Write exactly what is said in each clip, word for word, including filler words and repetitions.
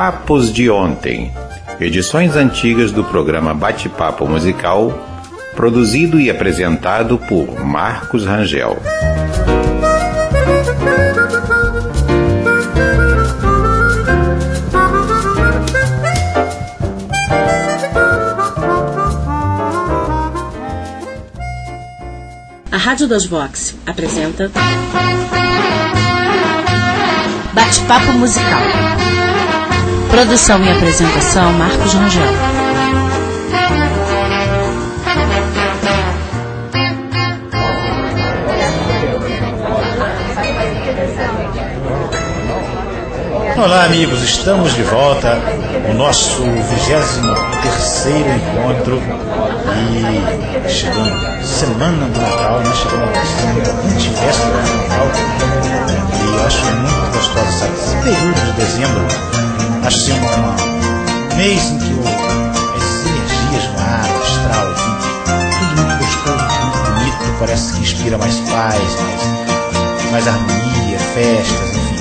Papos de Ontem, edições antigas do programa Bate-Papo Musical, produzido e apresentado por Marcos Rangel. A Rádio dos Vox apresenta Bate-Papo Musical. Produção e apresentação Marcos Rangel. Olá amigos, estamos de volta no nosso vigésimo terceiro encontro e chegando semana do Natal, né? Chegando a semana antivéspera do Natal, e eu acho muito gostoso, sabe? Esse período de dezembro, acho assim um mês em que o, as energias no ar, o astral, enfim, tudo muito gostoso, muito bonito, parece que inspira mais paz, mais, mais harmonia, festas, enfim.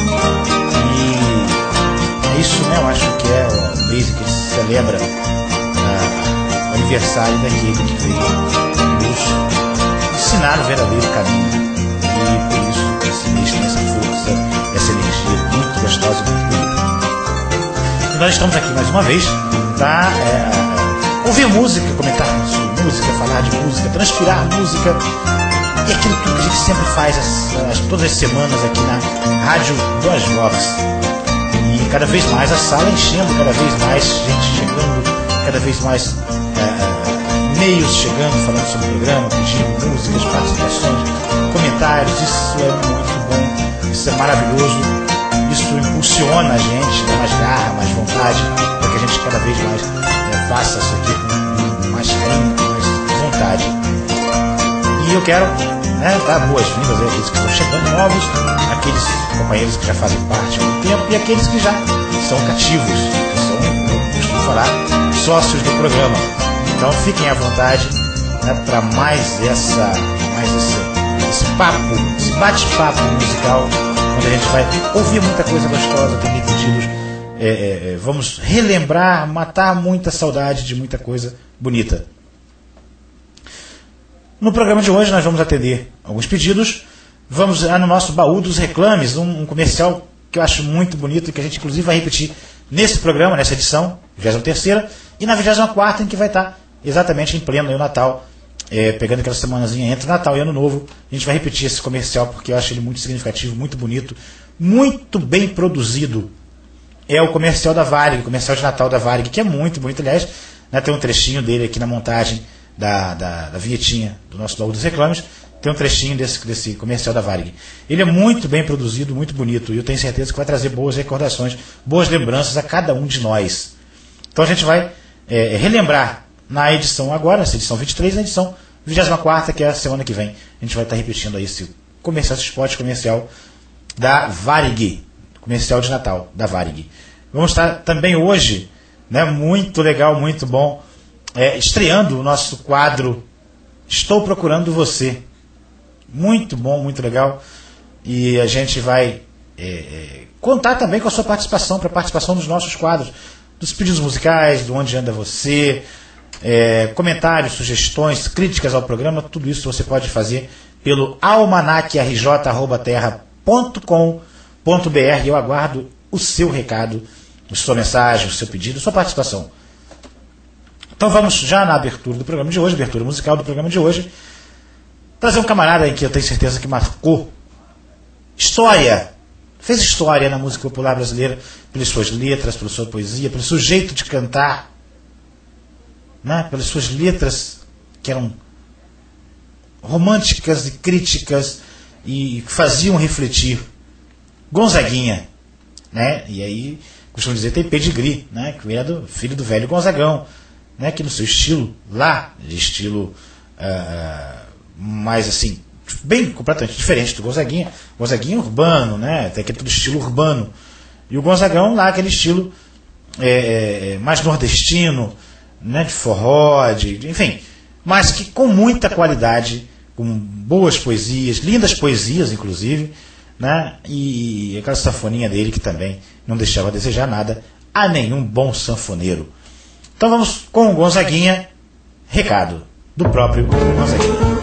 E isso, né, eu acho que é o mês em que se celebra uh, o aniversário daquele que veio nos ensinar o verdadeiro caminho. E por isso esse mês tem essa força, essa energia muito gostosa e muito bonita. E nós estamos aqui mais uma vez para é, ouvir música, comentar sobre música, falar de música, transpirar música. E aquilo tudo que a gente sempre faz as, as, todas as semanas aqui na Rádio dos Vox. E cada vez mais a sala enchendo, cada vez mais gente chegando, cada vez mais é, e-mails chegando, falando sobre o programa, pedindo músicas, participações, comentários. Isso é muito bom, isso é maravilhoso, isso impulsiona a gente, dá mais garra, mais vontade, para que a gente cada vez mais né, faça isso aqui com mais carinho, com mais vontade. E eu quero né, dar boas-vindas a aqueles que estão chegando novos, aqueles companheiros que já fazem parte há muito tempo e aqueles que já são cativos, que são, eu costumo falar, sócios do programa. Então fiquem à vontade né, para mais essa, mais esse, esse papo, esse bate-papo musical, onde a gente vai ouvir muita coisa gostosa, tem pedidos, é, é, vamos relembrar, matar muita saudade de muita coisa bonita. No programa de hoje nós vamos atender alguns pedidos. Vamos lá no nosso baú dos reclames, um, um comercial que eu acho muito bonito e que a gente inclusive vai repetir nesse programa, nessa edição, vigésima terceira, e na vigésima quarta, em que vai estar exatamente em pleno aí, o Natal, é, pegando aquela semanazinha entre Natal e Ano Novo. A gente vai repetir esse comercial porque eu acho ele muito significativo, muito bonito, muito bem produzido. É o comercial da Varig, o comercial de Natal da Varig, que é muito bonito, aliás, né, tem um trechinho dele aqui na montagem da, da, da vinhetinha do nosso baú dos reclames. Tem um trechinho desse, desse comercial da Varig. Ele é muito bem produzido, muito bonito, e eu tenho certeza que vai trazer boas recordações, boas lembranças a cada um de nós. Então a gente vai é, relembrar na edição agora, nessa edição vinte e três, na edição vigésima quarta, que é a semana que vem. A gente vai estar repetindo aí esse comercial, esse spot comercial da Varig, comercial de Natal da Varig. Vamos estar também hoje, né, muito legal, muito bom, é, estreando o nosso quadro Estou Procurando Você. Muito bom, muito legal. E a gente vai é, é, contar também com a sua participação, para a participação dos nossos quadros, dos pedidos musicais, do Onde Anda Você, é, comentários, sugestões, críticas ao programa. Tudo isso você pode fazer pelo almanac r j arroba terra ponto com ponto b r. Eu aguardo o seu recado, a sua mensagem, o seu pedido, a sua participação. Então vamos já na abertura do programa de hoje, abertura musical do programa de hoje, trazer um camarada aí que eu tenho certeza que marcou história, fez história na música popular brasileira, pelas suas letras, pela sua poesia, pelo seu jeito de cantar, né? Pelas suas letras que eram românticas e críticas e que faziam refletir. Gonzaguinha, né? E aí, costumo dizer, tem pedigree, né? Que ele é do filho do velho Gonzagão, né? Que no seu estilo, lá, de estilo uh, mais assim, bem completamente diferente do Gonzaguinha. Gonzaguinha urbano, né? Tem aquele estilo urbano. E o Gonzagão lá, aquele estilo é, é, mais nordestino, né? De forró, de, de, enfim, mas que com muita qualidade, com boas poesias, lindas poesias, inclusive, né? E aquela sanfoninha dele que também não deixava a desejar nada, a nenhum bom sanfoneiro. Então vamos com o Gonzaguinha, recado do próprio Gonzaguinha.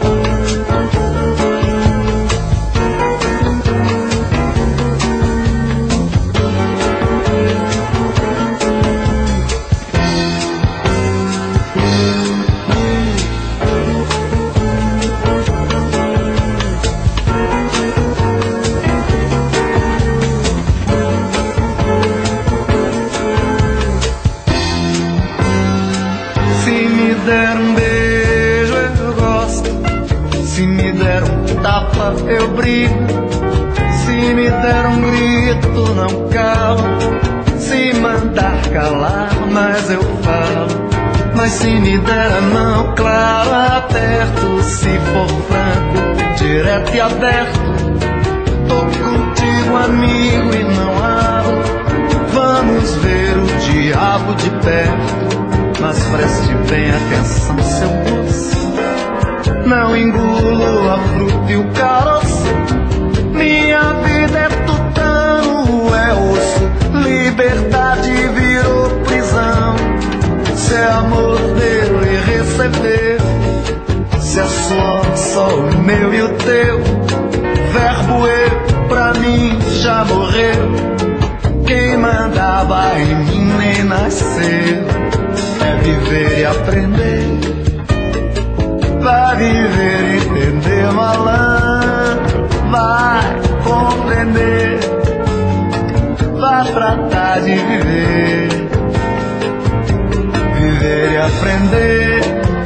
Eu brigo, se me der um grito não calo, se mandar calar mas eu falo, mas se me der a mão claro aperto, se for franco, direto e aberto, tô contigo amigo e não abro, vamos ver o diabo de perto, mas preste bem atenção seu moço, não engulo a fruta e o caroço, minha vida é tutano, é osso, liberdade virou prisão, se é amor deu e receber, se é suor só o meu e o teu, verbo eu pra mim já morreu, quem mandava em mim nem nasceu, é viver e aprender, vai viver e entender, malandro, vai compreender, vai tratar de viver, viver e aprender,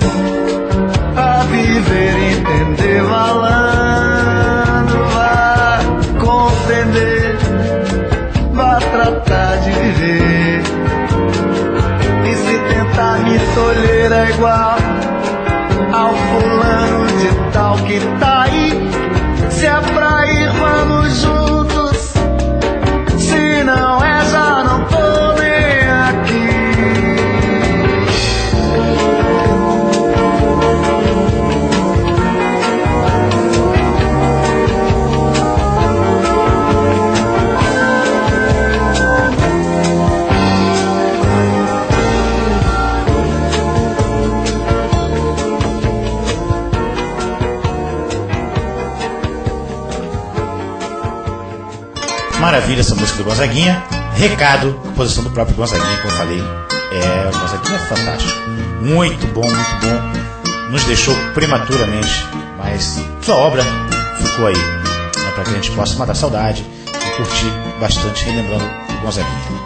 a viver e entender, malandro, vai compreender, vai tratar de viver, e se tentar me tolher é igual ao fulano de tal que tá aí, se é pra ir vamos juntos, se não é já não tô nem aqui. Maravilha essa música do Gonzaguinha. Recado, composição do próprio Gonzaguinha, como eu falei. É, o Gonzaguinha é fantástico. Muito bom, muito bom. Nos deixou prematuramente, mas sua obra ficou aí, né, para que a gente possa matar saudade e curtir bastante, relembrando o Gonzaguinha.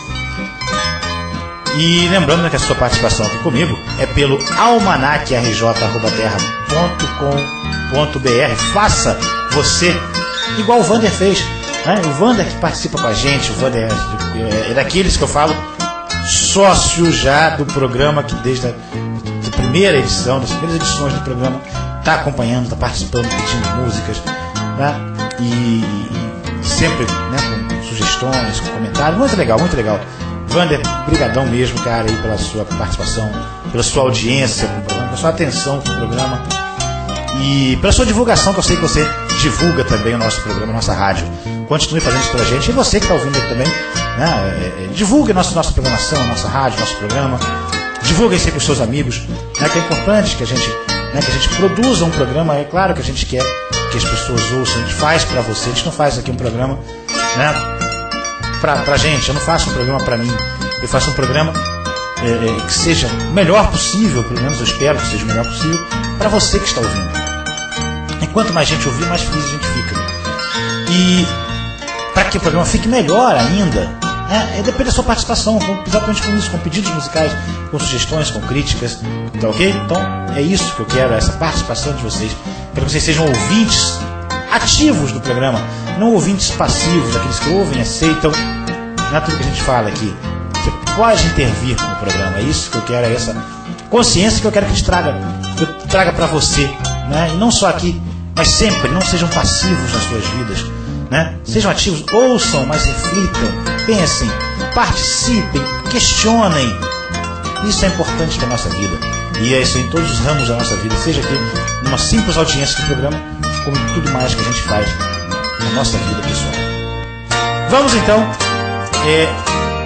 E lembrando que a sua participação aqui comigo é pelo almanac r j arroba terra ponto com ponto b r. Faça você igual o Vander fez. O Vander que participa com a gente, o Vander é, é daqueles que eu falo, sócio já do programa, que desde a da primeira edição, das primeiras edições do programa, está acompanhando, está participando, pedindo músicas, né? e, e sempre, né, com sugestões, com comentários, muito legal, muito legal. Vander, brigadão mesmo, cara, aí pela sua participação, pela sua audiência com o programa, pela sua atenção com o programa e pela sua divulgação, que eu sei que você divulga também o nosso programa, a nossa rádio. Continue fazendo isso pra gente. E você que está ouvindo aí também, né, é, é, divulgue a nossa, nossa programação, a nossa rádio, nosso programa. Divulguem sempre os seus amigos, né, que é importante que a gente, né, que a gente produza um programa. É claro que a gente quer que as pessoas ouçam, a gente faz pra você. A gente não faz aqui um programa, né, pra, pra gente. Eu não faço um programa pra mim. Eu faço um programa é, é, que seja o melhor possível, pelo menos eu espero que seja o melhor possível, pra você que está ouvindo. E quanto mais gente ouvir, mais feliz a gente fica. E para que o programa fique melhor ainda, né, depende da sua participação, com, exatamente com isso, com pedidos musicais, com sugestões, com críticas, tá ok? Então é isso que eu quero, essa participação de vocês. Quero que vocês sejam ouvintes ativos do programa, não ouvintes passivos, aqueles que ouvem, aceitam, não é tudo que a gente fala aqui. Você pode intervir com o programa, é isso que eu quero, é essa consciência que eu quero que a gente traga, que eu traga para você, né? E não só aqui, mas sempre, não sejam passivos nas suas vidas, né? Sejam ativos, ouçam, mas reflitam, pensem, participem, questionem. Isso é importante para a nossa vida. E é isso em todos os ramos da nossa vida, seja aqui numa simples audiência do programa, como em tudo mais que a gente faz na nossa vida pessoal. Vamos então é,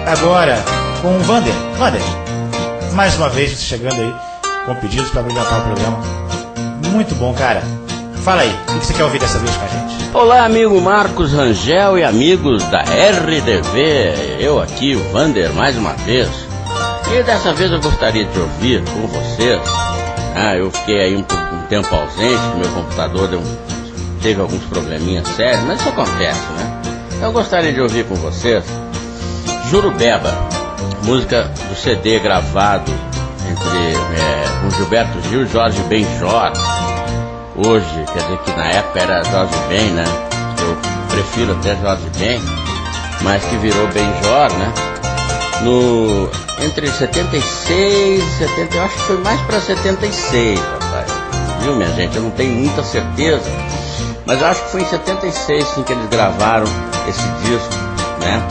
agora com o Vander. Vander, mais uma vez você chegando aí com pedidos para brilhantar o programa. Muito bom, cara. Fala aí, o que você quer ouvir dessa vez com a gente? Olá, amigo Marcos Rangel e amigos da R D V. Eu aqui, o Vander, mais uma vez. E dessa vez eu gostaria de ouvir com vocês. Ah, eu fiquei aí um, um tempo ausente, meu computador deu um, teve alguns probleminhas sérios, mas isso acontece, né? Eu gostaria de ouvir com vocês Jurubeba, música do C D gravado entre é, com Gilberto Gil e Jorge Benjor. Hoje, quer dizer que na época era Jorge Ben, né? Eu prefiro até Jorge Ben, mas que virou Benjor, né? No, entre setenta e seis e setenta, eu acho que foi mais para setenta e seis, rapaz. Viu, minha gente? Eu não tenho muita certeza, mas eu acho que foi em setenta e seis sim, que eles gravaram esse disco, né?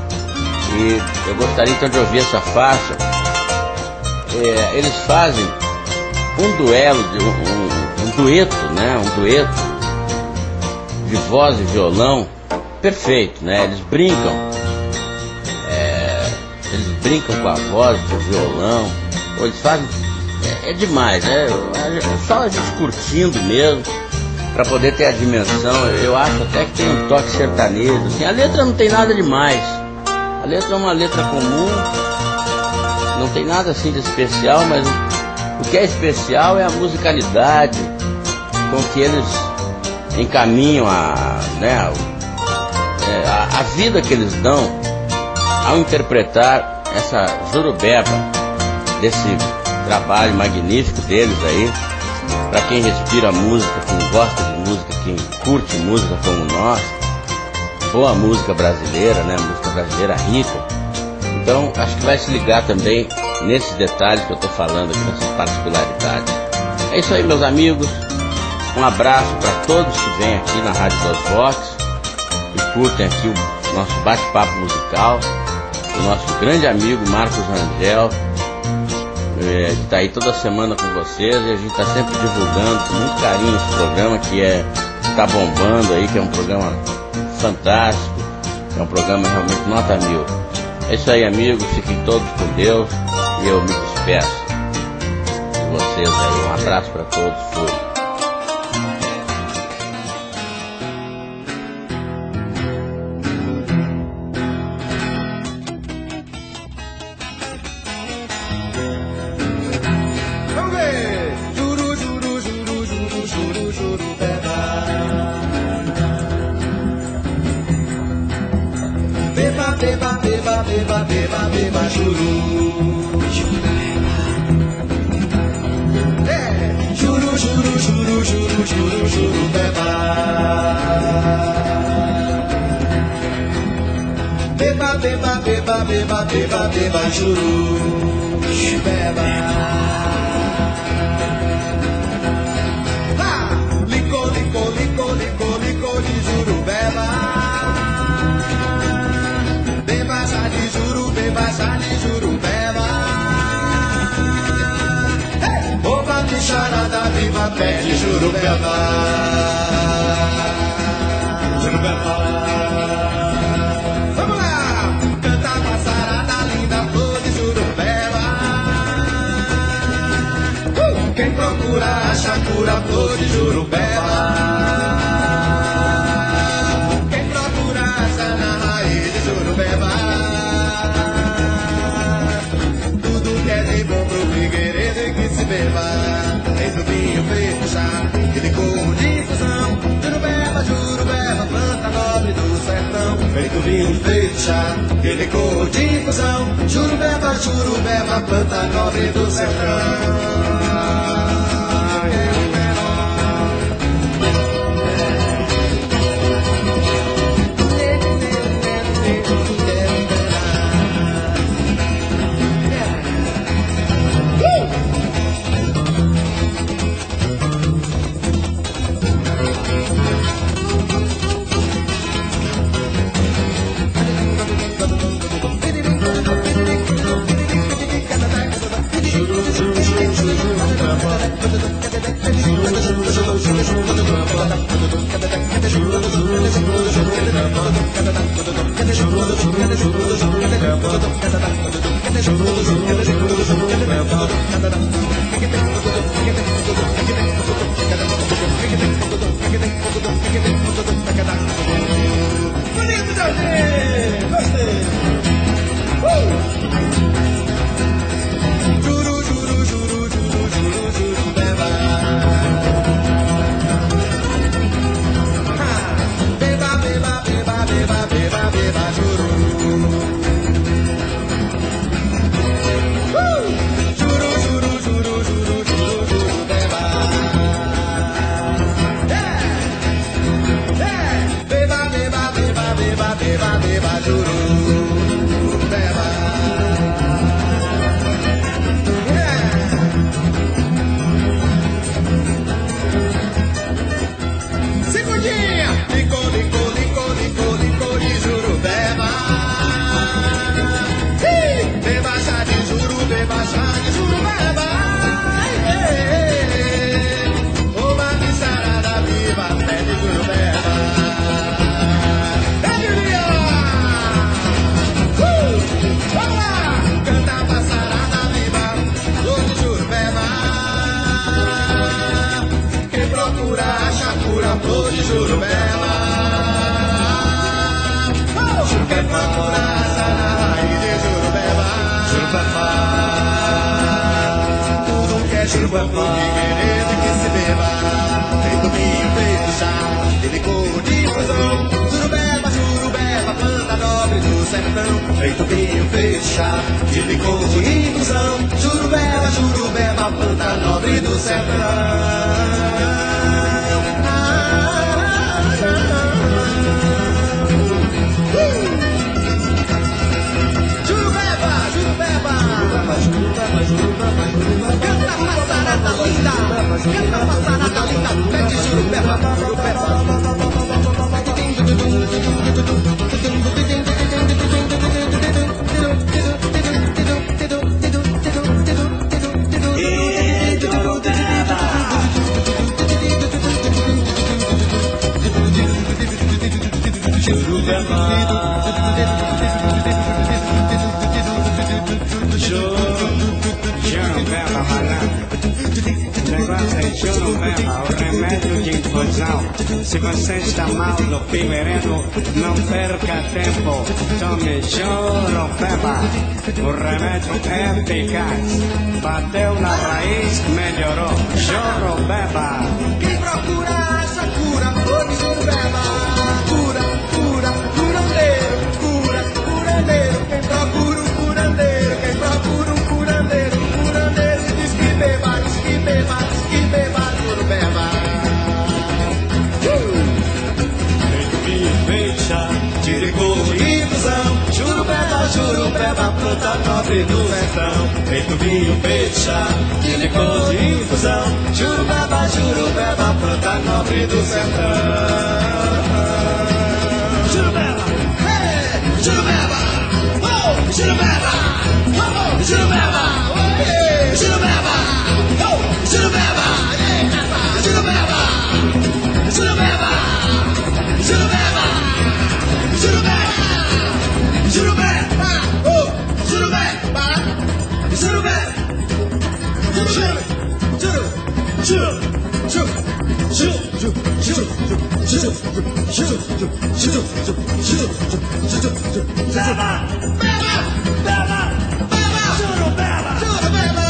E eu gostaria então de ouvir essa faixa. É, eles fazem um duelo, de, um, um, um dueto, né? Um dueto de voz e violão perfeito, né? Eles brincam, é, eles brincam com a voz do violão, ou eles fazem, é, é demais, né? É só a gente curtindo mesmo, para poder ter a dimensão. Eu acho até que tem um toque sertanejo, assim. A letra não tem nada demais, a letra é uma letra comum, não tem nada assim de especial, mas o que é especial é a musicalidade com que eles encaminham a, né, a, a vida que eles dão ao interpretar essa Jurubeba, desse trabalho magnífico deles aí. Para quem respira música, quem gosta de música, quem curte música como nós, boa música brasileira, né? Música brasileira rica. Então acho que vai se ligar também nesses detalhes que eu estou falando aqui, nessas particularidades. É isso aí, meus amigos. Um abraço para todos que vêm aqui na Rádio dos Vox e curtem aqui o nosso bate-papo musical, o nosso grande amigo Marcos Rangel, é, que está aí toda semana com vocês, e a gente está sempre divulgando com muito carinho esse programa que é, está bombando aí, que é um programa fantástico, é um programa realmente nota mil. É isso aí, amigos, fiquem todos com Deus e eu me despeço de vocês aí. Um abraço para todos, fui. Beba, beba, beba, juru. É, juru, juru, juru, juru, juru, juru, beba. Beba, beba, beba, beba, beba, beba, juru. Beba. Ah, licor, licor, licor, licor, licor de juru, beba. Baixa de Jurubeba. Hey! Opa, bicharada viva, pede Jurubeba. Jurubeba. Vamos lá! Canta a passarada linda, flor de Jurubeba. Uh! Quem procura acha cura, flor de Jurubeba. Quem procura acha na raiz de Jurubeba. Feito vinho, feito chá, que licor de fusão. Jurubeba, Jurubeba, planta nobre do sertão. Feito vinho, feito chá, que licor de fusão. Jurubeba, Jurubeba, planta nobre do sertão. Juru, beba, beba, beba, jurubeba. Licor, licor, licor, licor, licor de jurubeba. Beba chá de juru, beba chá de jurubeba. Uma bicharada viva, pé de jurubeba. Dá-lhe o Vamos lá! Canta a passarada viva, flor de jurubeba. Quem procura acha cura, flor de jurubeba. Quem procura acha na raiz de jurubeba. Jurubeba. Tudo que é jurubeba, de querer que se beba. Feito vinho, feito chá, de licor de infusão. Jurubeba, jurubeba, planta nobre do sertão. Feito vinho, feito chá, de licor de infusão. Jurubeba, jurubeba, planta nobre do sertão. Jurubeba, jurubeba, jurubeba. Canta passarada linda, canta passarada linda, pede jurubeba, jurubeba. Jurubeba, o remédio de infusão. Se você está mal do pimereno, não perca tempo. Tome Jurubeba, o remédio é eficaz. Bateu na raiz, melhorou. Jurubeba. Quem procura acha cura, flor de jurubeba. Cura, cura, curandeiro, cura, curandeiro. Quem procura um curandeiro, quem procura um curandeiro, curandeiro diz que beba, diz que beba, diz que beba, jurubeba. De licor de infusão, jurubeba, jurubeba, planta nobre do sertão. Feito vinho, feito chá, de licor de infusão, jurubeba, jurubeba, planta nobre do sertão. Jurubeba, hey, jurubeba, oh, jurubeba, oh, jurubeba, hey, jurubeba, oh, jurubeba, hey, jurubeba, jurubeba, jurubeba. Jurubeba, oh, jurubeba, jurubeba, jurubeba, juru, juru, juru, juru, juru, juru, juru, juru, juru, juru, beba, beba, beba, beba, jurubeba, jurubeba.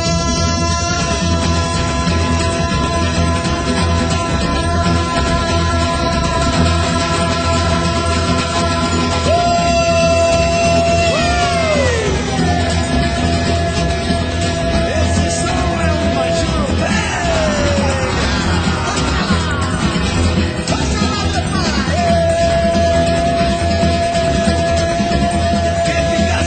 quer ficar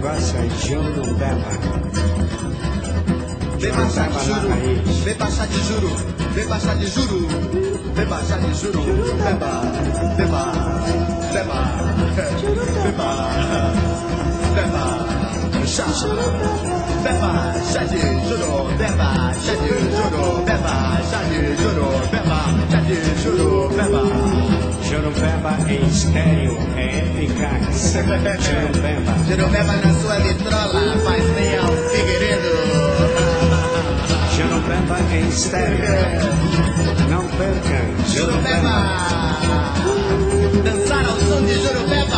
negócio é Jurubeba. Beba chá de juro, beba chá de juro, beba chá de juro, beba chá de juro, beba, beba, beba, beba, beba, chá, beba chá de juro, beba chá de juro, beba chá de juro, beba chá de juro, beba. Jurubeba em estéreo é eficaz. Jurubeba. Jurubeba na sua vitrola faz bem ao Figueiredo. Jurubeba em estéreo. Não perca. Jurubeba. Dançar ao som de Jurubeba.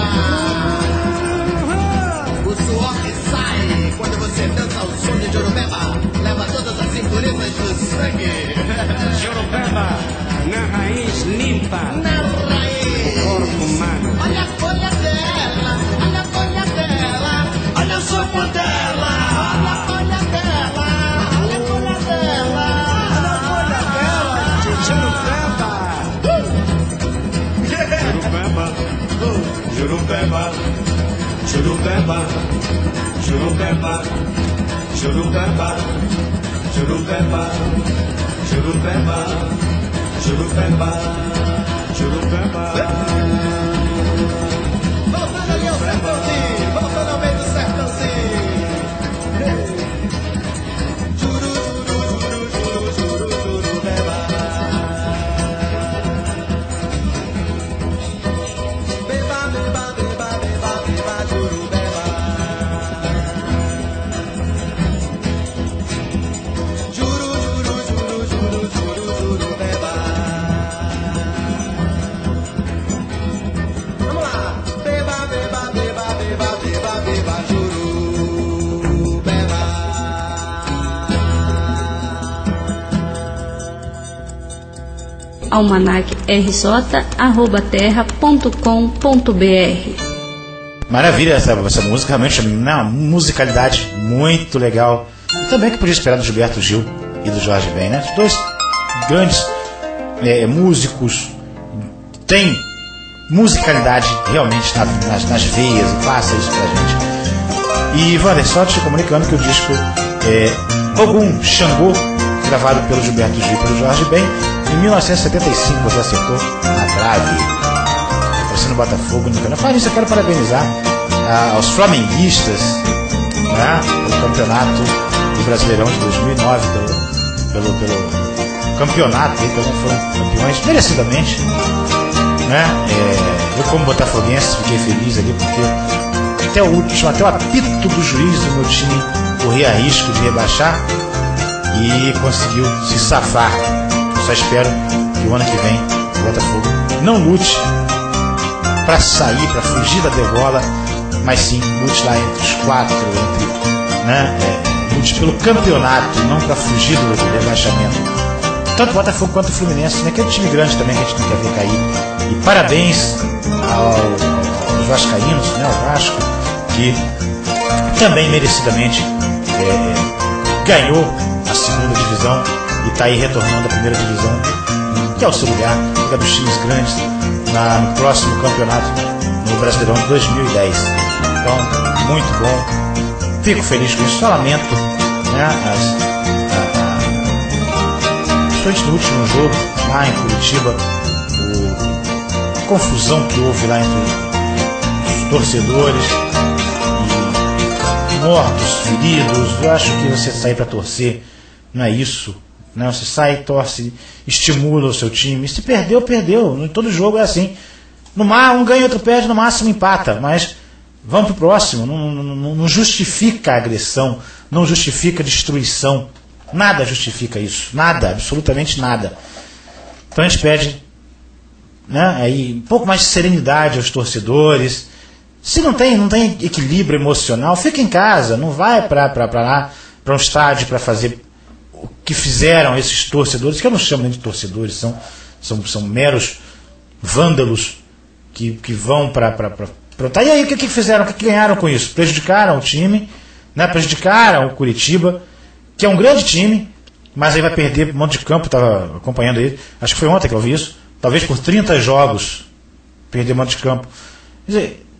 O suor que sai quando você dança ao som de Jurubeba leva todas as impurezas do sangue. Jurubeba na raiz limpa. Na raiz. O corpo humano. Olha a folha dela, olha a folha dela, olha o sopro dela, olha a folha dela, olha a folha dela, olha a folha dela, Jurubeba. Jurubeba. Jurubeba. Jurubeba. Jurubeba. Jurubeba. Jurubeba. Jurubeba. Jurubeba. voltando ali ao sertãozinho, voltando ao meio do sertãozinho. Juru, juru, juru, juru, juru, Jurubeba. Beba, beba, beba, beba, beba, Jurubeba. Juru, juru, juru, juru, juru, Jurubeba. Vamos lá! Beba, beba, beba, beba, beba, beba, Jurubeba. almanac r j arroba terra ponto com ponto b r. Maravilha essa, essa música, realmente uma musicalidade muito legal. E também que podia esperar do Gilberto Gil e do Jorge Ben, né? Os dois grandes é, músicos, tem musicalidade realmente na, nas, nas veias e passa isso pra gente. E Wander, só te comunicando que o disco é Ogum Xangô, gravado pelo Gilberto Gil e pelo Jorge Ben, em mil novecentos e setenta e cinco, você acertou a trave. Aparecendo no Botafogo, no canal. Fala isso, eu quero parabenizar ah, aos flamenguistas, né, pelo campeonato do Brasileirão de dois mil e nove, pelo, pelo, pelo campeonato, eles também foram campeões, merecidamente. Né? É, eu, como botafoguense, fiquei feliz ali, porque até o último, até o apito do juiz do meu time corria risco de rebaixar e conseguiu se safar. Eu só espero que o ano que vem o Botafogo não lute para sair, para fugir da degola, mas sim lute lá entre os quatro, entre, né, é, lute pelo campeonato, não para fugir do rebaixamento. Tanto o Botafogo quanto o Fluminense, né, que é um time grande também que a gente não quer ver cair. E parabéns ao, aos vascaínos, né, ao Vasco, que também merecidamente é, ganhou a segunda divisão e está aí retornando à primeira divisão, que é o seu lugar, lugar dos times grandes na, no próximo campeonato no Brasileirão de dois mil e dez. Então, muito bom, fico feliz com isso, só lamento, né, as, no último jogo lá em Curitiba, o, a confusão que houve lá entre os torcedores e mortos, feridos. Eu acho que você sair para torcer não é isso, né? Você sai, torce, estimula o seu time. Se perdeu, perdeu. Em todo jogo é assim. No mar, um ganha, outro perde, no máximo empata, mas vamos pro próximo. Não, não, não justifica a agressão, não justifica a destruição. Nada justifica isso, nada, absolutamente nada. Então a gente pede, né, aí, um pouco mais de serenidade aos torcedores. Se não tem, não tem equilíbrio emocional, fica em casa, não vai para lá, para um estádio para fazer o que fizeram esses torcedores, que eu não chamo nem de torcedores, são, são, são meros vândalos que, que vão para... Tá, e aí o que, que fizeram, o que, que ganharam com isso? Prejudicaram o time, né, prejudicaram o Curitiba, que é um grande time, mas aí vai perder um monte de campo. Estava acompanhando ele, acho que foi ontem que eu vi isso, talvez por trinta jogos perder um monte de campo. Quer dizer,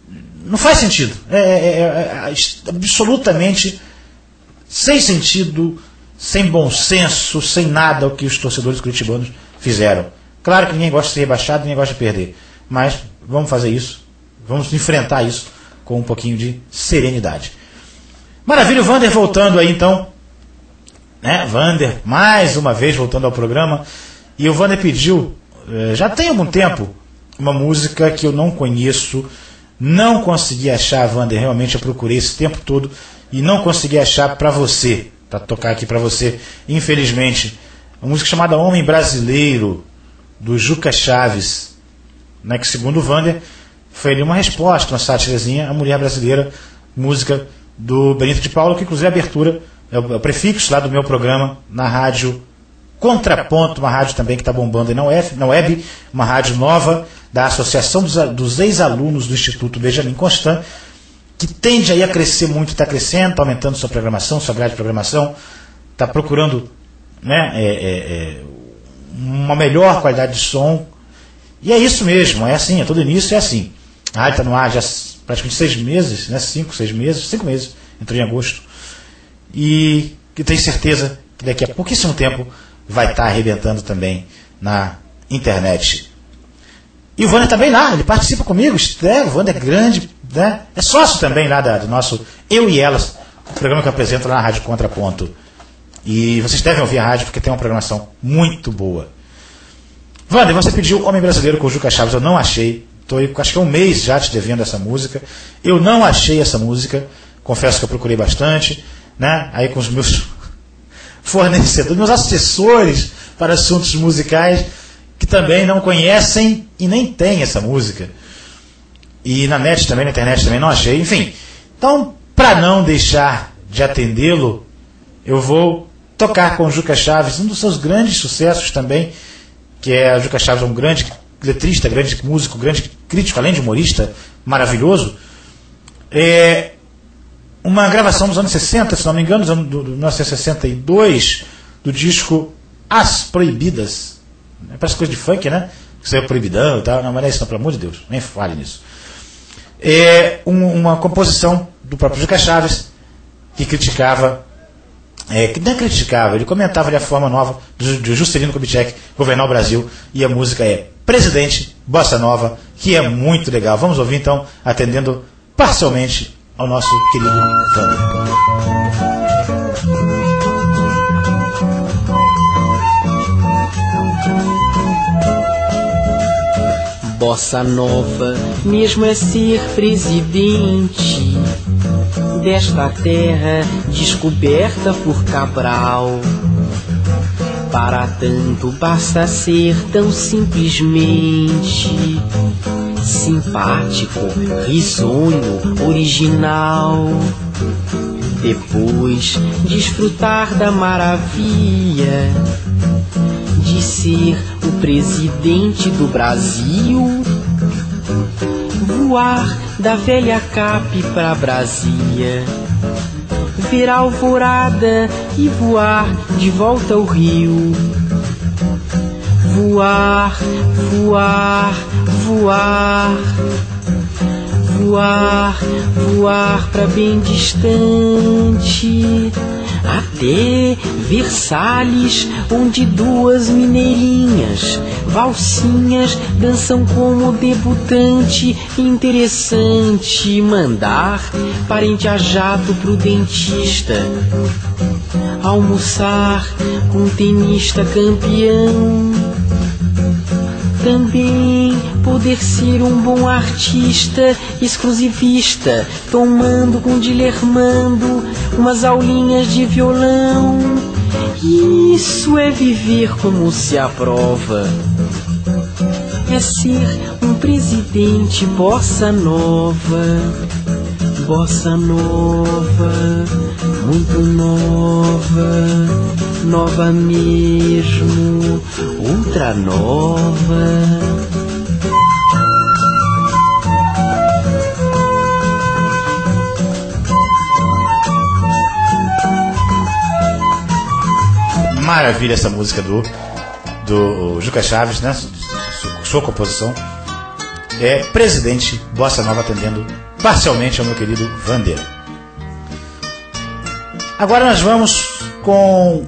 não faz sentido. É, é, é, é absolutamente sem sentido, sem bom senso, sem nada o que os torcedores curitibanos fizeram. Claro que ninguém gosta de ser rebaixado, ninguém gosta de perder. Mas vamos fazer isso, vamos enfrentar isso com um pouquinho de serenidade. Maravilha, o Vander voltando aí então. Né? Vander, mais uma vez voltando ao programa. E o Vander pediu, já tem algum tempo, uma música que eu não conheço, não consegui achar, Vander, realmente eu procurei esse tempo todo e não consegui achar para você, para tocar aqui para você, infelizmente. Uma música chamada Homem Brasileiro, do Juca Chaves, né, que segundo o Vander foi ali uma resposta, uma sátirazinha, A Mulher Brasileira, música do Benito de Paula, que inclusive é a abertura, é o, é o prefixo lá do meu programa na rádio Contraponto, uma rádio também que está bombando aí na web, na web, uma rádio nova da Associação dos, dos Ex-Alunos do Instituto Benjamin Constant, que tende aí a crescer muito, está crescendo, está aumentando sua programação, sua grade de programação, está procurando, né, é, é, é, uma melhor qualidade de som, e é isso mesmo, é assim, é todo início é assim. A rádio está no ar já praticamente seis meses, né, cinco, seis meses, cinco meses, entrou em agosto, e que tenho certeza que daqui a pouquíssimo tempo vai estar arrebentando também na internet. E o Vander também lá, ele participa comigo, é, o Vander é grande, né? É sócio também lá da, do nosso Eu e Elas, o programa que eu apresento lá na Rádio Contraponto. E vocês devem ouvir a rádio porque tem uma programação muito boa. Vander, você pediu Homem Brasileiro com o Juca Chaves, eu não achei, estou acho que é um mês já te devendo essa música, eu não achei essa música, confesso que eu procurei bastante, né? Aí com os meus fornecedores, meus assessores para assuntos musicais, que também não conhecem e nem têm essa música. E na net também, na internet também não achei. Enfim, então, para não deixar de atendê-lo, eu vou tocar com o Juca Chaves, um dos seus grandes sucessos também, que é o Juca Chaves, um grande letrista, grande músico, grande crítico, além de humorista, maravilhoso. É uma gravação dos anos sessenta, se não me engano, do, do mil novecentos e sessenta e dois, do disco As Proibidas. Parece coisa de funk, né? Que saiu proibidão e tal. Não, mas não é isso, não, pelo amor de Deus, nem fale nisso. É um, uma composição do próprio Juca Chaves, que criticava, é, que não criticava, ele comentava ali a forma nova de Juscelino Kubitschek governar o Brasil, e a música é Presidente, Bossa Nova, que é muito legal. Vamos ouvir então, atendendo parcialmente ao nosso querido Vander. Bossa Nova, mesmo é ser presidente desta terra descoberta por Cabral. Para tanto basta ser tão simplesmente simpático, risonho, original. Depois desfrutar da maravilha de ser o presidente do Brasil, voar da velha Cap pra Brasília, ver a alvorada e voar de volta ao Rio, voar, voar, voar, voar, voar pra bem distante, até Versalhes, onde duas mineirinhas, valsinhas, dançam como debutante. Interessante mandar parente a jato pro dentista, almoçar com um tenista campeão. Também poder ser um bom artista exclusivista, tomando com Dilermando umas aulinhas de violão. Isso é viver como se aprova, é ser um presidente bossa nova, bossa nova, muito nova, nova mesmo, ultra nova. Maravilha essa música do, do Juca Chaves, né? Sua composição é Presidente, Bossa Nova, atendendo parcialmente ao meu querido Vander. Agora nós vamos com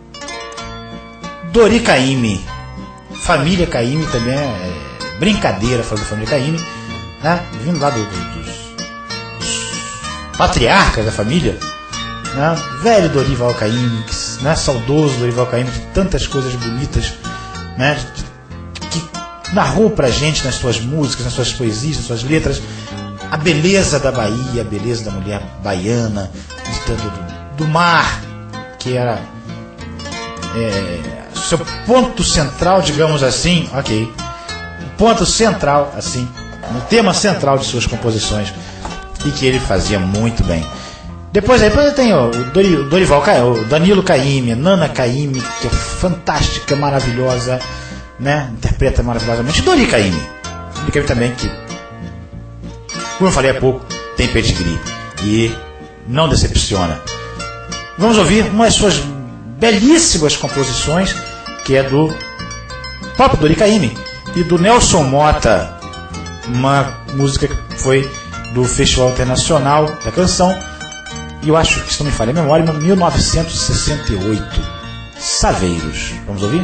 Dori Caymmi. Família Caymmi também é brincadeira falando da família Caymmi, né? Vindo lá do, do, dos, dos patriarcas da família, né? Velho Dorival Caymmi, né? Saudoso Dorival Caymmi, de tantas coisas bonitas, né? Que narrou pra gente nas suas músicas, nas suas poesias, nas suas letras, a beleza da Bahia, a beleza da mulher baiana, do, do, do mar, que era é, seu ponto central, digamos assim, ok, ponto central, assim, no tema central de suas composições, e que ele fazia muito bem. Depois aí depois tem ó, o, Dori, o Dorival Caymmi, o Danilo Caymmi, Nana Caymmi, que é fantástica, maravilhosa, né? Interpreta maravilhosamente. Dori Caymmi, Dori Caymmi também, que, como eu falei há pouco, tem pedigree e não decepciona. Vamos ouvir uma das suas belíssimas composições, que é do próprio Dori Caymmi e do Nelson Motta, uma música que foi do Festival Internacional da Canção, e eu acho que, se não me falha a memória, em mil novecentos e sessenta e oito. Saveiros. Vamos ouvir?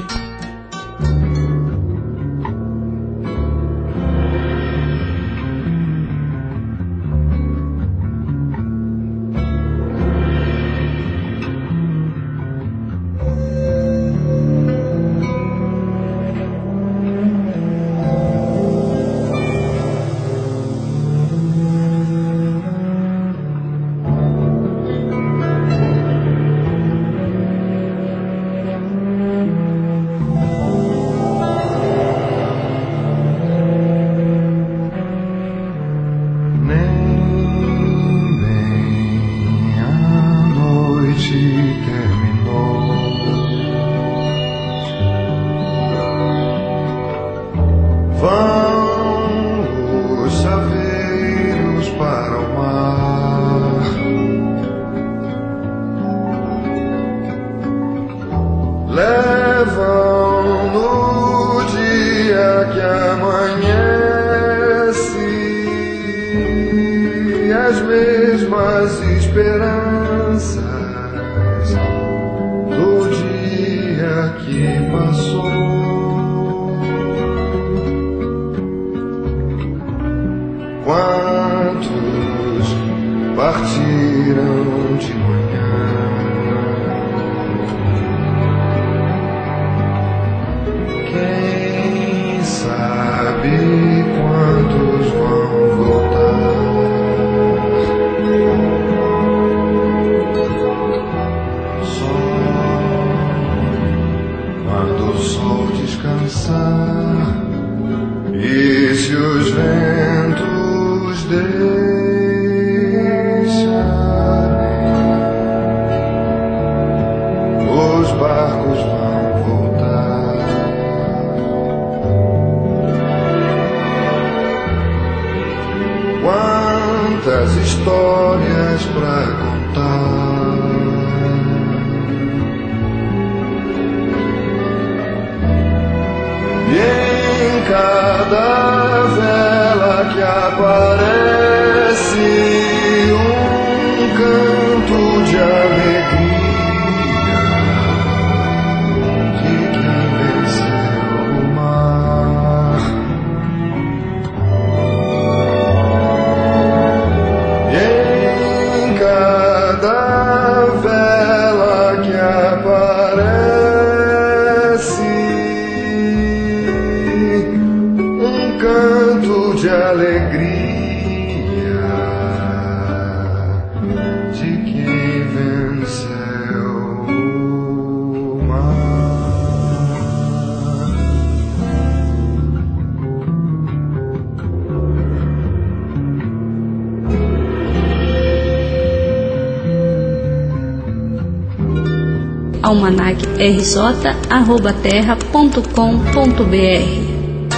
almanac r j arroba terra ponto com ponto b r.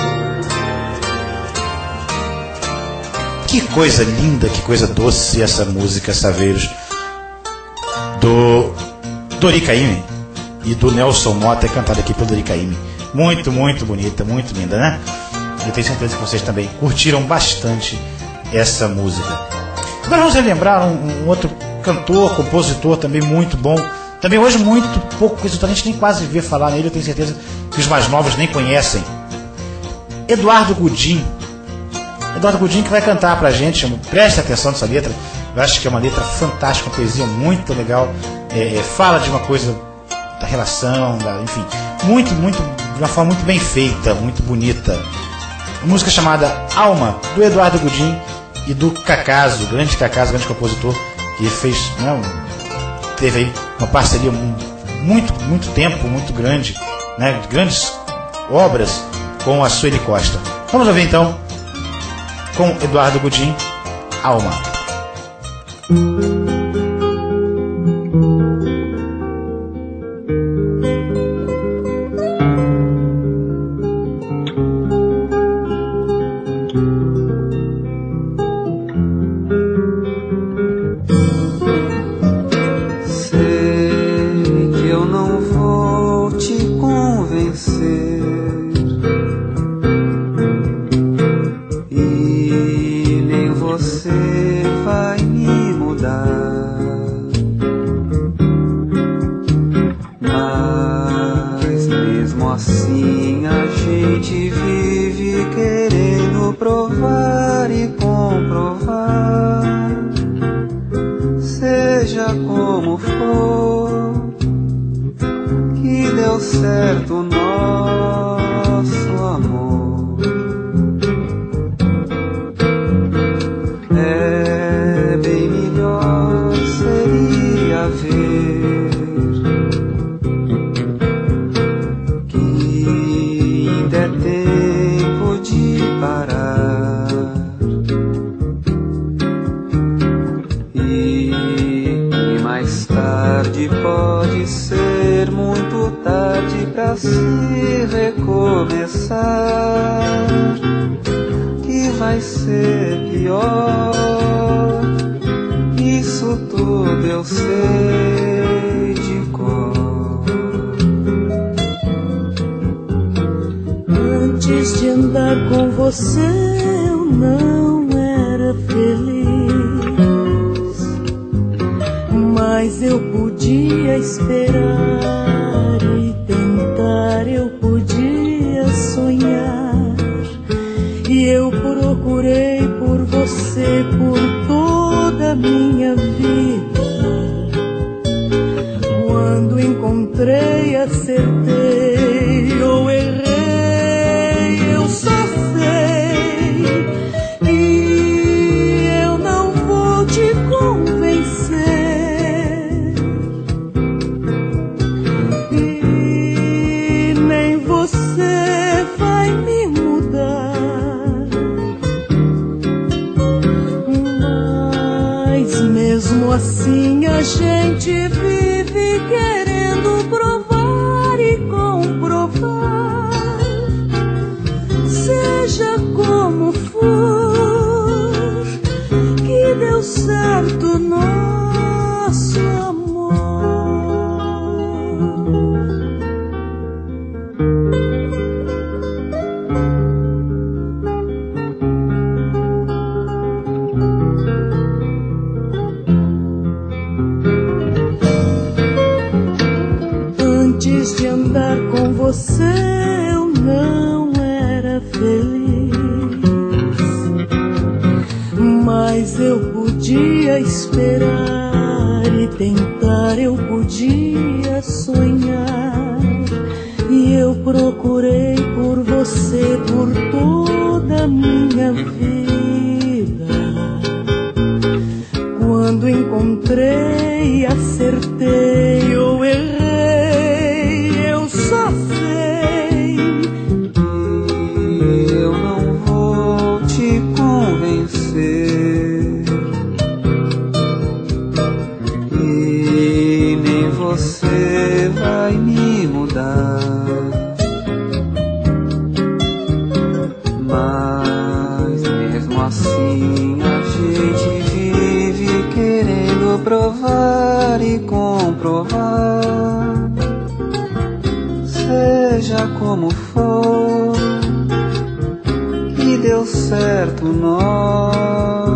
Que coisa linda, que coisa doce essa música Saveiros, do Dori Caymmi e do Nelson Motta, é cantada aqui pelo Dori Caymmi. Muito, muito bonita, muito linda, né? Eu tenho certeza que vocês também curtiram bastante essa música. Agora vamos relembrar um, um outro cantor, compositor também muito bom, também hoje muito pouco conhecido, a gente nem quase vê falar nele, eu tenho certeza que os mais novos nem conhecem. Eduardo Gudim. Eduardo Gudim que vai cantar pra gente, chama, preste atenção nessa letra, eu acho que é uma letra fantástica, uma poesia muito legal, é, é, fala de uma coisa da relação, da, enfim, muito, muito, de uma forma muito bem feita, muito bonita. Uma música chamada Alma, do Eduardo Gudim e do Cacaso, grande Cacaso, grande compositor, que fez, né, um, teve aí uma parceria um, muito, muito tempo, muito grande, né, grandes obras com a Sueli Costa. Vamos ouvir então com Eduardo Gudim, Alma. Como for, que deu certo nós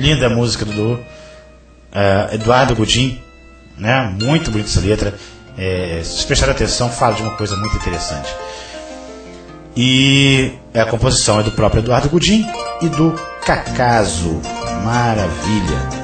linda a música do uh, Eduardo Godin, né? Muito bonita essa letra. É, se prestar atenção, fala de uma coisa muito interessante. E a composição é do próprio Eduardo Godin e do Cacaso. Maravilha.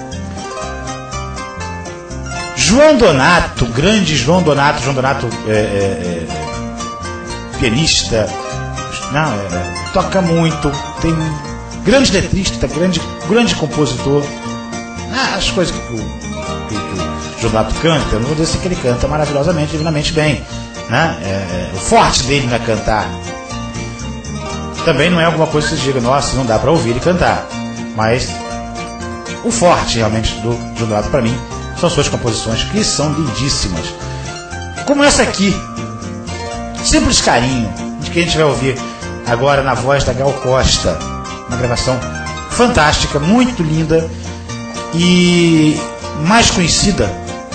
João Donato, grande João Donato, João Donato é, é, é, pianista, não, é, toca muito, tem grande letrista, grande, grande compositor. Ah, as coisas que, que, que, que o João Donato canta, eu não vou dizer que ele canta maravilhosamente, divinamente bem, né? É, é, o forte dele não é cantar. Também não é alguma coisa que você diga, nossa, não dá para ouvir ele cantar, mas o forte realmente do João Donato para mim são suas composições, que são lindíssimas, como essa aqui, Simples Carinho, de que a gente vai ouvir agora na voz da Gal Costa, uma gravação fantástica, muito linda e mais conhecida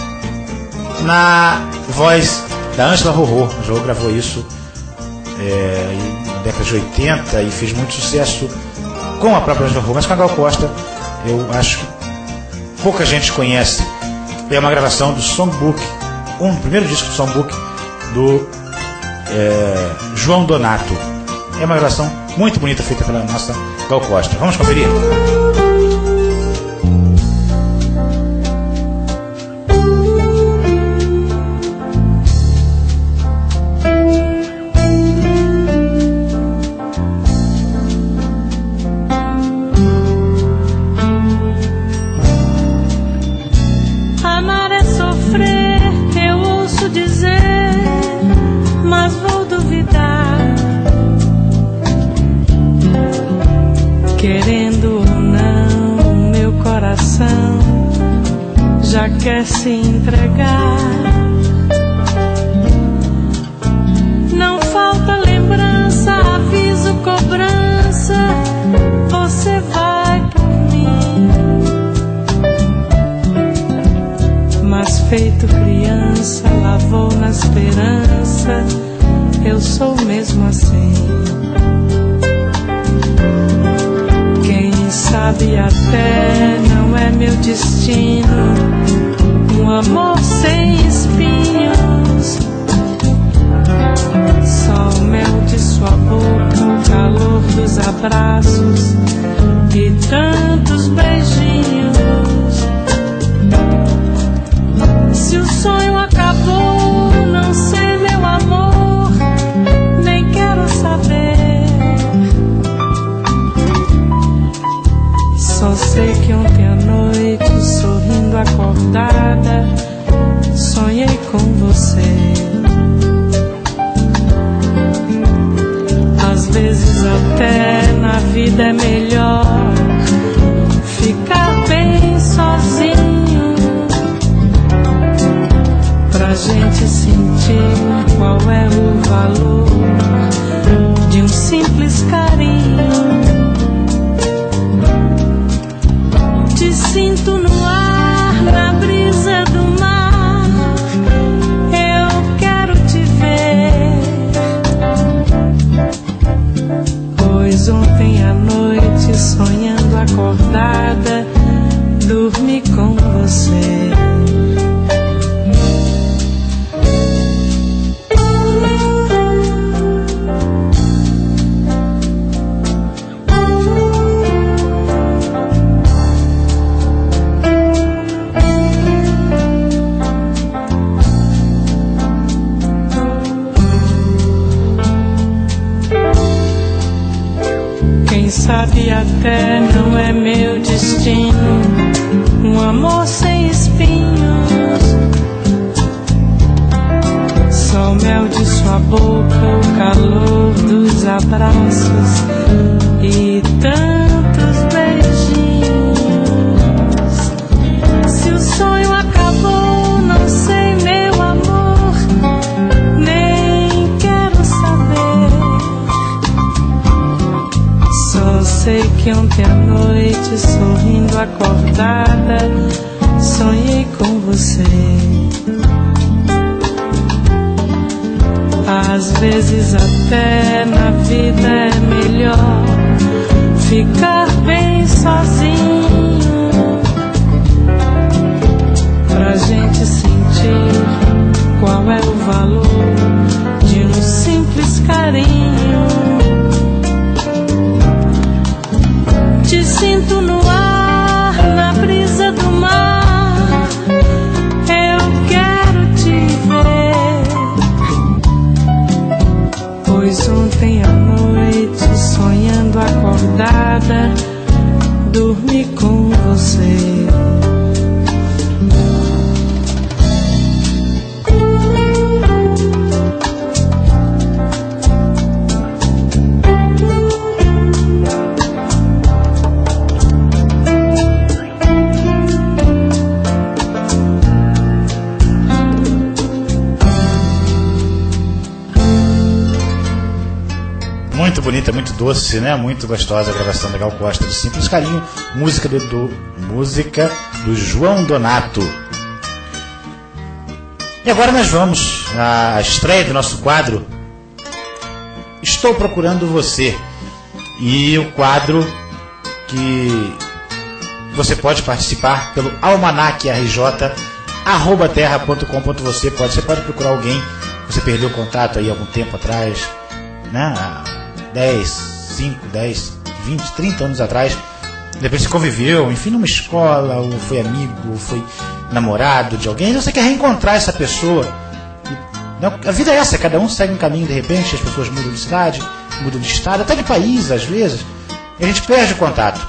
na voz da Ângela Rorô. A Rorô gravou isso é, na década de oitenta e fez muito sucesso com a própria Ângela Rorô, mas com a Gal Costa eu acho que pouca gente conhece. É uma gravação do Songbook, um primeiro disco do Songbook do é, João Donato. É uma gravação muito bonita feita pela nossa Gal Costa. Vamos conferir? Quer se entregar, não falta lembrança, aviso, cobrança, você vai por mim, mas feito criança, lavou na esperança, eu sou mesmo assim. Quem sabe até não é meu destino, um amor sem espinhos, só o mel de sua boca, o calor dos abraços e tantos beijinhos. Se o sonho acabou, não sei, meu amor, nem quero saber. Só sei que ontem à noite, sorrindo acordada, sonhei com você. Às vezes até na vida é melhor ficar bem sozinho, pra gente sentir qual é o valor de um simples carinho. Te sinto no ar, na brisa do mar, eu quero te ver. Pois ontem à noite, sonhando acordada, dormi com você. Sabe até não é meu destino, um amor sem espinhos, só o mel de sua boca, o calor dos abraços e tantos beijinhos. Se o sonho acabou, não sei, meu amor, nem quero saber. Só sei que ontem à noite, sorrindo acordada, sonhei com você. Às vezes até na vida é melhor ficar bem sozinho, carinho. Te sinto no ar, na brisa do mar. Eu quero te ver, pois ontem à noite, sonhando acordada, dormi com você. Muito bonita, muito doce, né? Muito gostosa a gravação da Gal Costa do Simples Carinho, música do, do, música do João Donato. E agora nós vamos à estreia do nosso quadro Estou Procurando Você. E o quadro que você pode participar pelo almanac r j arroba terra ponto com ponto você pode, você pode procurar alguém que você perdeu contato aí algum tempo atrás, né? dez, cinco, dez, vinte, trinta anos atrás. Depois você conviveu, enfim, numa escola, ou foi amigo, ou foi namorado de alguém, e você quer reencontrar essa pessoa. E, não, a vida é essa, cada um segue um caminho, de repente as pessoas mudam de cidade, mudam de estado, até de país às vezes, e a gente perde o contato.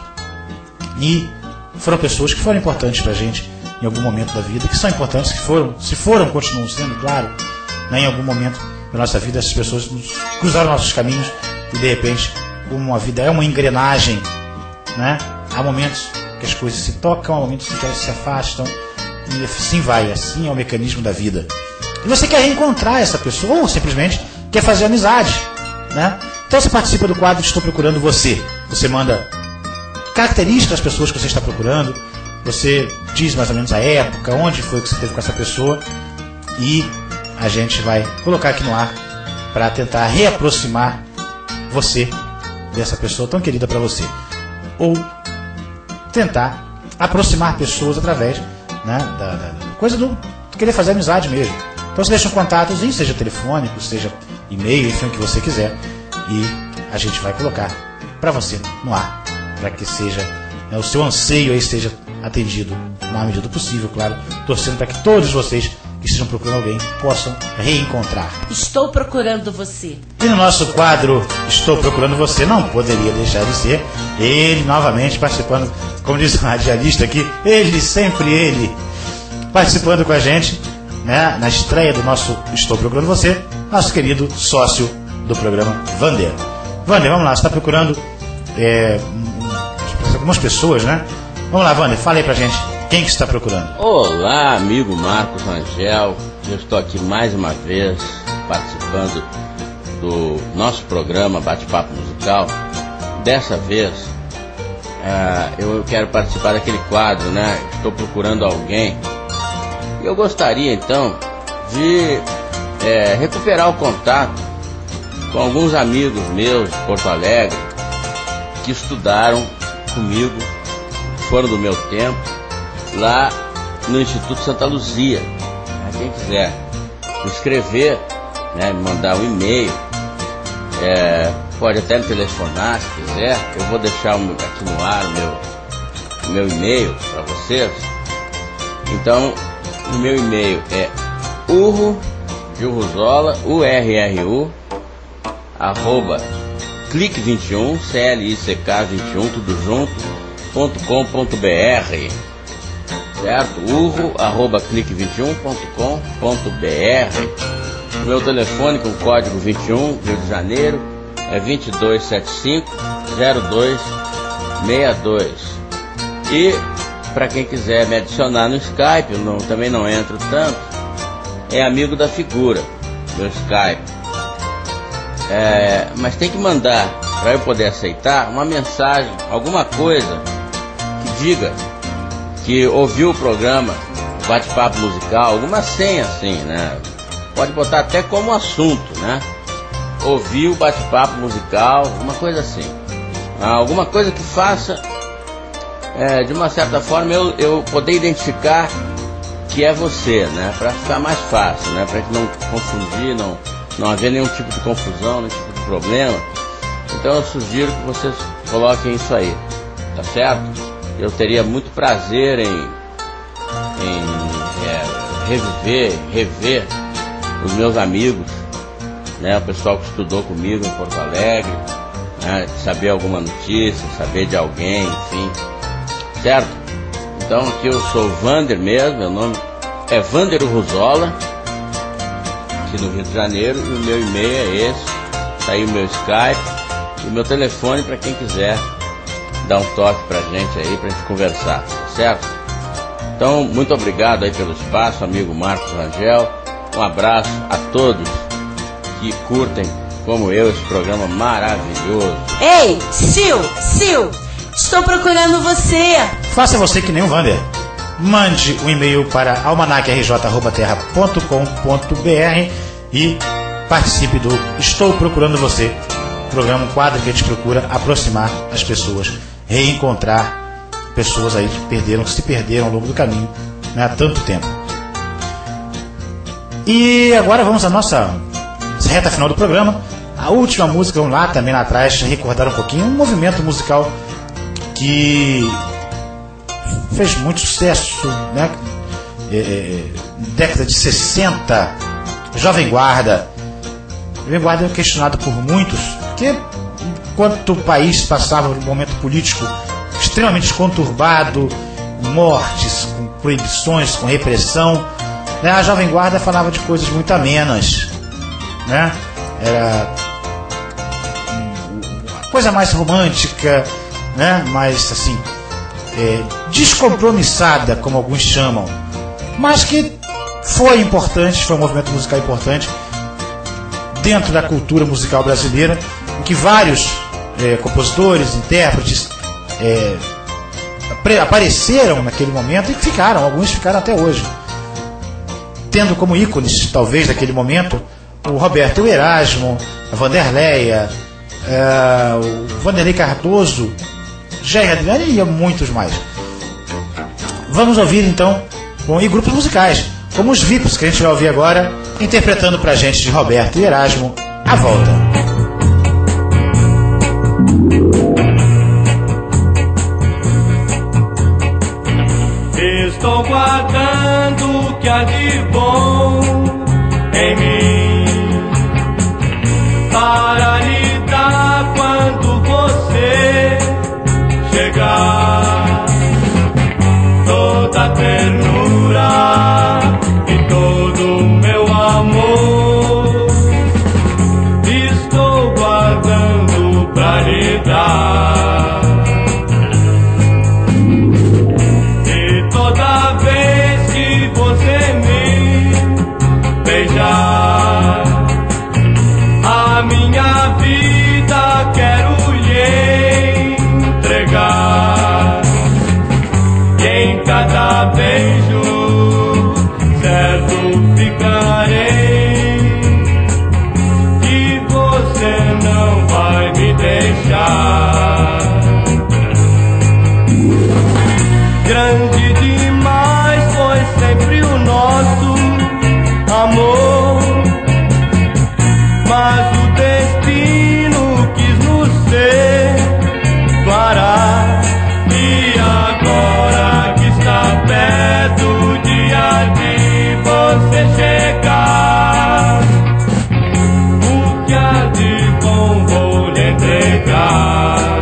E foram pessoas que foram importantes pra gente em algum momento da vida, que são importantes, que foram, se foram, continuam sendo, claro, né, em algum momento da nossa vida essas pessoas nos cruzaram nossos caminhos. E de repente, como a vida é uma engrenagem, né? Há momentos que as coisas se tocam, há momentos que elas se afastam, e assim vai, assim é o mecanismo da vida. E você quer reencontrar essa pessoa, ou simplesmente quer fazer amizade, né? Então você participa do quadro Estou Procurando Você. Você manda características das pessoas que você está procurando, você diz mais ou menos a época, onde foi que você esteve com essa pessoa, e a gente vai colocar aqui no ar para tentar reaproximar você dessa pessoa tão querida para você, ou tentar aproximar pessoas através, né, da, da, da coisa do, do querer fazer amizade mesmo. Então você deixa um contatozinho, seja telefônico, seja e-mail, enfim, o que você quiser, e a gente vai colocar para você no ar, para que seja, né, o seu anseio aí seja atendido na medida do possível, claro, torcendo para que todos vocês que estejam procurando alguém possam reencontrar. Estou procurando você. E no nosso quadro Estou Procurando Você, não poderia deixar de ser ele novamente participando, como diz o radialista aqui, ele, sempre ele, participando com a gente, né, na estreia do nosso Estou Procurando Você, nosso querido sócio do programa, Vander. Vander, vamos lá, você está procurando é, algumas pessoas, né? Vamos lá, Vander, fala aí pra gente. Quem que está procurando? Olá, amigo Marcos Rangel. Eu estou aqui mais uma vez participando do nosso programa Bate-Papo Musical. Dessa vez, uh, eu quero participar daquele quadro, né? Estou procurando alguém. Eu gostaria, então, de é, recuperar o contato com alguns amigos meus de Porto Alegre que estudaram comigo, foram do meu tempo, lá no Instituto Santa Luzia. Quem quiser me escrever, né, me mandar um e-mail, é, pode até me telefonar se quiser. Eu vou deixar aqui no ar o meu, o meu e-mail para vocês. Então, o meu e-mail é urro de urruzola, U R R U, arroba clique vinte e um, C L I C K vinte e um, tudo junto, ponto com ponto B R. Certo? urro, arroba clique vinte e um ponto com ponto B R. O meu telefone com código vinte e um, Rio de Janeiro, é vinte dois setenta e cinco, zero dois seis dois. E para quem quiser me adicionar no Skype, eu não, também não entro tanto, é amigo da figura, meu Skype. É, mas tem que mandar, para eu poder aceitar, uma mensagem, alguma coisa que diga que ouviu o programa Bate-Papo Musical, alguma senha assim, né? Pode botar até como assunto, né? Ouviu o Bate-Papo Musical, alguma coisa assim. Alguma coisa que faça, é, de uma certa forma, eu, eu poder identificar que é você, né? Para ficar mais fácil, né? Para gente não confundir, não, não haver nenhum tipo de confusão, nenhum tipo de problema. Então eu sugiro que vocês coloquem isso aí, tá certo? Eu teria muito prazer em, em é, reviver, rever os meus amigos, né, o pessoal que estudou comigo em Porto Alegre, né, saber alguma notícia, saber de alguém, enfim, certo? Então aqui eu sou o Vander mesmo, meu nome é Vander Ruzola, aqui no Rio de Janeiro, e o meu e-mail é esse, tá aí o meu Skype e o meu telefone para quem quiser dar um toque pra gente aí, pra gente conversar, certo? Então, muito obrigado aí pelo espaço, amigo Marcos Rangel, um abraço a todos que curtem, como eu, esse programa maravilhoso. Ei, Sil, Sil, estou procurando você. Faça você que nem o Vander. Mande um e-mail para almanac r j arroba terra ponto com ponto b r e participe do Estou Procurando Você, programa, um quadro que a gente procura aproximar as pessoas, reencontrar pessoas aí que perderam, que se perderam ao longo do caminho, né, há tanto tempo. E agora vamos à nossa reta final do programa. A última música, vamos lá também lá atrás, recordar um pouquinho, um movimento musical que fez muito sucesso, né? É, é, década de sessenta, Jovem Guarda. Jovem Guarda é questionado por muitos, porque enquanto o país passava por um momento político extremamente conturbado, mortes, com proibições, com repressão, né? A Jovem Guarda falava de coisas muito amenas, né? Era uma coisa mais romântica, né? Mais assim, é, descompromissada, como alguns chamam, mas que foi importante, foi um movimento musical importante dentro da cultura musical brasileira, em que vários é, compositores, intérpretes é, apareceram naquele momento e ficaram, alguns ficaram até hoje, tendo como ícones, talvez, daquele momento, o Roberto Erasmo, a Vanderleia, é, o Vanderlei Cardoso, Jair Adriano e muitos mais. Vamos ouvir então, bom, e grupos musicais, como os V I Ps, que a gente vai ouvir agora, interpretando pra gente de Roberto e Erasmo, A Volta. Estou guardando o que há de bom em mim para lhe dar quando você chegar. Toda a ternura e todo o meu amor estou guardando pra lhe dar. E toda vez que você me beijar, a minha vida quero lhe entregar. E em cada beijo certo ficarei que você não vai me deixar. Grande demais foi sempre o nosso amor, mas o destino quis nos separar. E agora que está perto o dia de você chegar, o que há de bom vou lhe entregar.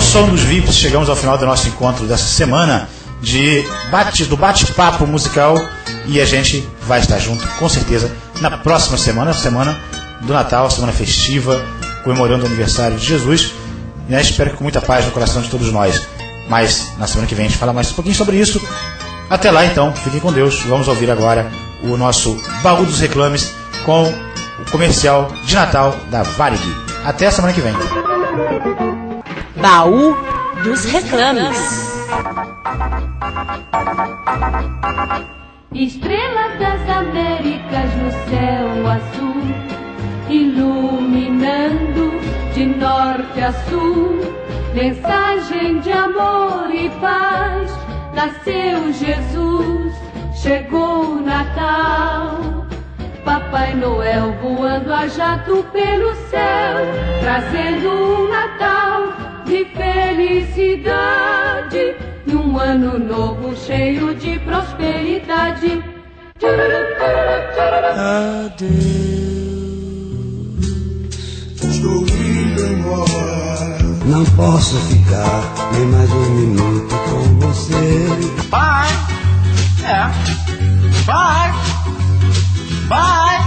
som dos V I Ps, chegamos ao final do nosso encontro dessa semana de bate, do bate-papo musical, e a gente vai estar junto, com certeza, na próxima semana, semana do Natal, semana festiva, comemorando o aniversário de Jesus, né? Espero que com muita paz no coração de todos nós. Mas na semana que vem a gente fala mais um pouquinho sobre isso. Até lá, então, fiquem com Deus. Vamos ouvir agora o nosso Baú dos Reclames com o comercial de Natal da Varig. Até a semana que vem. Baú dos Reclames. Estrela das Américas no céu azul, iluminando de norte a sul, mensagem de amor e paz. Nasceu Jesus, chegou o Natal. Papai Noel voando a jato pelo céu, trazendo um Natal de felicidade e um ano novo cheio de prosperidade. Adeus, estou indo embora. Não posso ficar nem mais um minuto com você. Bye, é, bye, bye.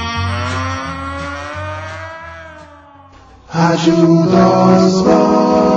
Ajuda os